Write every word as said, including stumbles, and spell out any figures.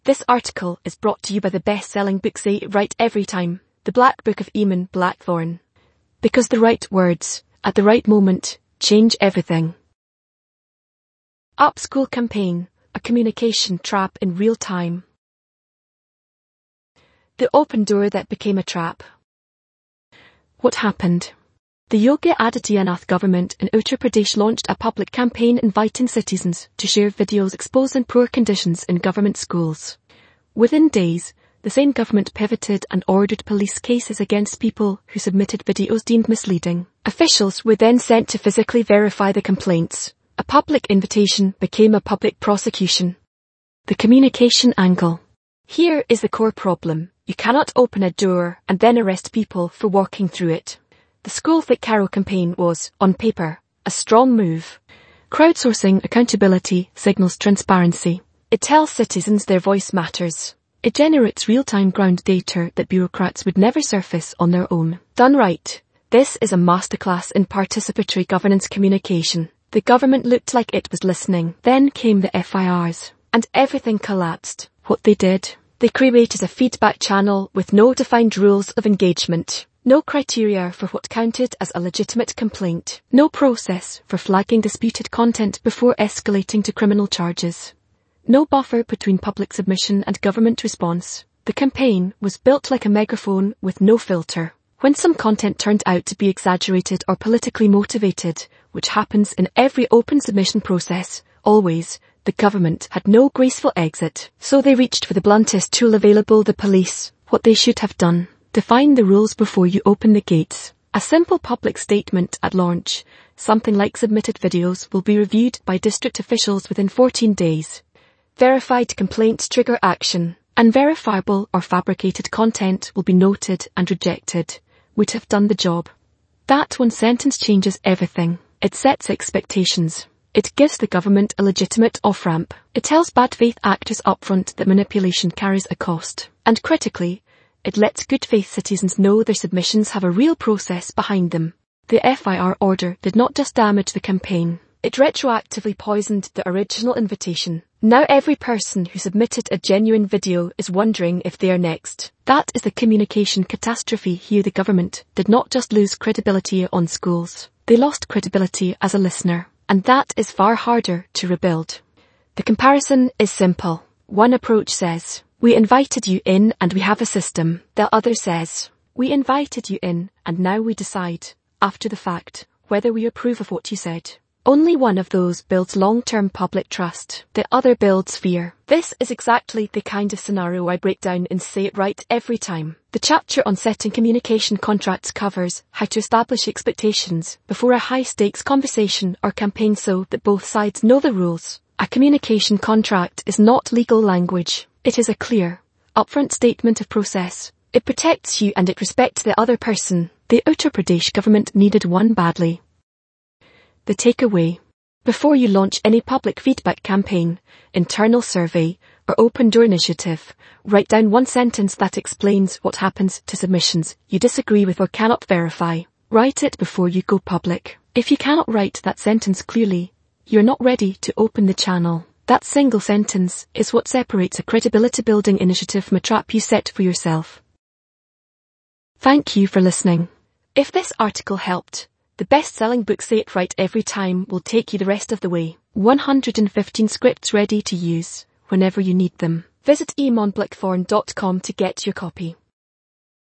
This article is brought to you by the best-selling book Say It Right Every Time, The Black Book of Eamon Blackthorne. Because the right words, at the right moment, change everything. Up School Campaign, a communication trap in real time. The open door that became a trap. What happened? The Yogi Adityanath government in Uttar Pradesh launched a public campaign inviting citizens to share videos exposing poor conditions in government schools. Within days, the same government pivoted and ordered police cases against people who submitted videos deemed misleading. Officials were then sent to physically verify the complaints. A public invitation became a public prosecution. The communication angle. Here is the core problem. You cannot open a door and then arrest people for walking through it. The School Fit Karo campaign was, on paper, a strong move. Crowdsourcing accountability signals transparency. It tells citizens their voice matters. It generates real-time ground data that bureaucrats would never surface on their own. Done right, this is a masterclass in participatory governance communication. The government looked like it was listening. Then came the F I Rs, and everything collapsed. What they did? They created a feedback channel with no defined rules of engagement. No criteria for what counted as a legitimate complaint. No process for flagging disputed content before escalating to criminal charges. No buffer between public submission and government response. The campaign was built like a megaphone with no filter. When some content turned out to be exaggerated or politically motivated, which happens in every open submission process, always, the government had no graceful exit. So they reached for the bluntest tool available, the police. What they should have done. Define the rules before you open the gates. A simple public statement at launch, something like submitted videos will be reviewed by district officials within fourteen days. Verified complaints trigger action. Unverifiable or fabricated content will be noted and rejected. Would have done the job. That one sentence changes everything. It sets expectations. It gives the government a legitimate off-ramp. It tells bad faith actors upfront that manipulation carries a cost. And critically, it lets good faith citizens know their submissions have a real process behind them. The F I R order did not just damage the campaign. It retroactively poisoned the original invitation. Now every person who submitted a genuine video is wondering if they are next. That is the communication catastrophe here. The government did not just lose credibility on schools. They lost credibility as a listener. And that is far harder to rebuild. The comparison is simple. One approach says, we invited you in and we have a system. The other says, we invited you in and now we decide, after the fact, whether we approve of what you said. Only one of those builds long-term public trust. The other builds fear. This is exactly the kind of scenario I break down in Say It Right Every Time. The chapter on setting communication contracts covers how to establish expectations before a high-stakes conversation or campaign so that both sides know the rules. A communication contract is not legal language. It is a clear, upfront statement of process. It protects you and it respects the other person. The Uttar Pradesh government needed one badly. The takeaway. Before you launch any public feedback campaign, internal survey, or open door initiative, write down one sentence that explains what happens to submissions you disagree with or cannot verify. Write it before you go public. If you cannot write that sentence clearly, you're not ready to open the channel. That single sentence is what separates a credibility-building initiative from a trap you set for yourself. Thank you for listening. If this article helped, the best-selling book Say It Right Every Time will take you the rest of the way. one hundred fifteen scripts ready to use whenever you need them. Visit eamon blackthorne dot com to get your copy.